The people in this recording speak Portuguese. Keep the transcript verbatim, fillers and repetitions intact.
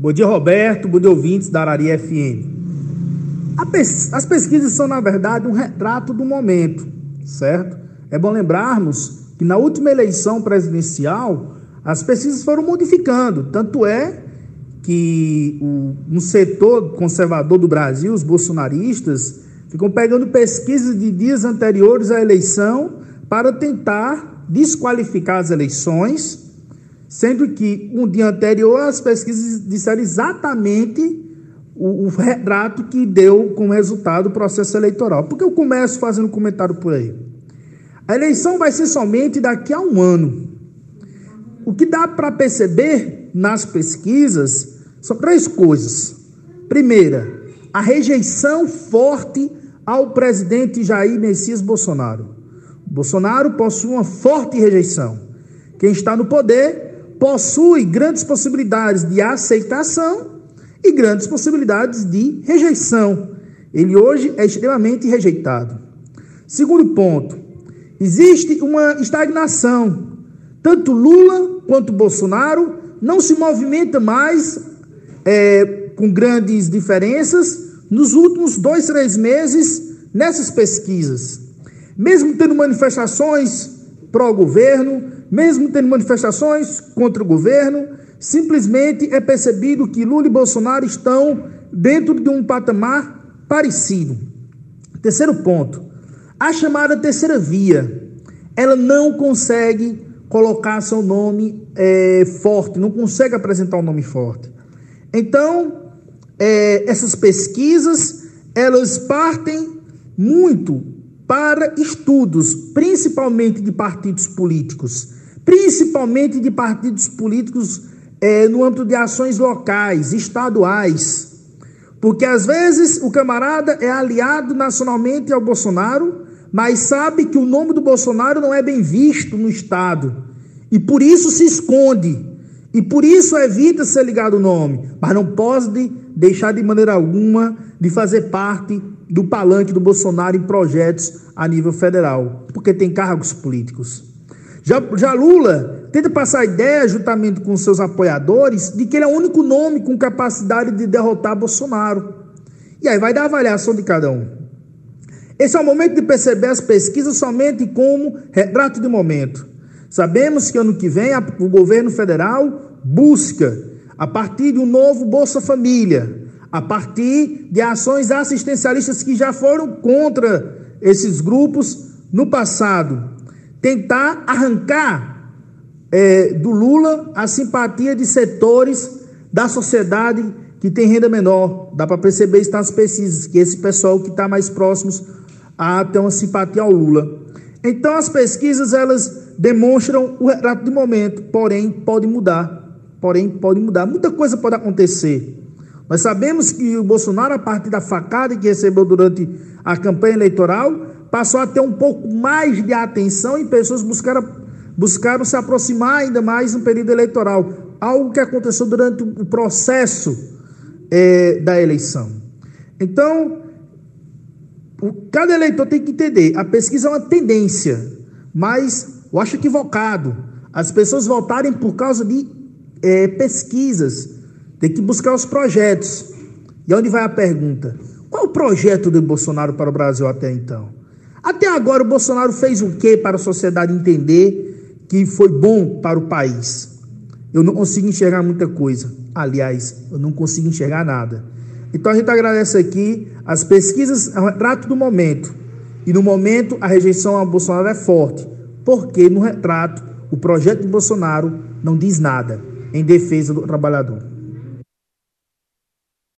Bom dia, Roberto. Bom dia, ouvintes da Arari F M. As pesquisas são, na verdade, um retrato do momento, certo? É bom lembrarmos que na última eleição presidencial, as pesquisas foram modificando. Tanto é que o, um setor conservador do Brasil, os bolsonaristas, ficam pegando pesquisas de dias anteriores à eleição para tentar desqualificar as eleições, sendo que um dia anterior as pesquisas disseram exatamente o, o retrato que deu como resultado o processo eleitoral. Por que eu começo fazendo um comentário por aí? A eleição vai ser somente daqui a um ano. O que dá para perceber nas pesquisas são três coisas. Primeira, a rejeição forte ao presidente Jair Messias Bolsonaro. Bolsonaro possui uma forte rejeição. Quem está no poder possui grandes possibilidades de aceitação e grandes possibilidades de rejeição. Ele hoje é extremamente rejeitado. Segundo ponto, existe uma estagnação. Tanto Lula quanto Bolsonaro não se movimenta mais é, com grandes diferenças nos últimos dois, três meses nessas pesquisas. Mesmo tendo manifestações pró-governo, mesmo tendo manifestações contra o governo, simplesmente é percebido que Lula e Bolsonaro estão dentro de um patamar parecido. Terceiro ponto, a chamada terceira via, ela não consegue colocar seu nome é, forte, não consegue apresentar um nome forte. Então, é, essas pesquisas, elas partem muito para estudos, principalmente de partidos políticos, principalmente de partidos políticos é, no âmbito de ações locais, estaduais, porque às vezes o camarada é aliado nacionalmente ao Bolsonaro, mas sabe que o nome do Bolsonaro não é bem visto no Estado, e por isso se esconde, e por isso evita ser ligado ao nome, mas não pode deixar de maneira alguma de fazer parte do palanque do Bolsonaro em projetos a nível federal, porque tem cargos políticos. Já, já Lula tenta passar a ideia, juntamente com seus apoiadores, de que ele é o único nome com capacidade de derrotar Bolsonaro. E aí vai dar a avaliação de cada um. Esse é o momento de perceber as pesquisas somente como retrato de momento. Sabemos que ano que vem a, o governo federal busca, a partir de um novo Bolsa Família, a partir de ações assistencialistas que já foram contra esses grupos no passado, tentar arrancar é, do Lula a simpatia de setores da sociedade que tem renda menor. Dá para perceber isso nas pesquisas, que esse pessoal que está mais próximos a ter uma simpatia ao Lula. Então as pesquisas, elas demonstram o retrato de momento, porém pode mudar, porém pode mudar, muita coisa pode acontecer. Nós sabemos que o Bolsonaro, a partir da facada que recebeu durante a campanha eleitoral, passou a ter um pouco mais de atenção e pessoas buscaram, buscaram se aproximar ainda mais no período eleitoral, algo que aconteceu durante o processo é, da eleição. Então, o, cada eleitor tem que entender, a pesquisa é uma tendência, mas eu acho equivocado as pessoas votarem por causa de é, pesquisas. Tem que buscar os projetos. E onde vai a pergunta? Qual o projeto do Bolsonaro para o Brasil até então? Até agora o Bolsonaro fez o quê para a sociedade entender que foi bom para o país? Eu não consigo enxergar muita coisa. Aliás, eu não consigo enxergar nada. Então a gente agradece aqui. As pesquisas é um retrato do momento. E no momento a rejeição ao Bolsonaro é forte. Porque no retrato o projeto de Bolsonaro não diz nada em defesa do trabalhador.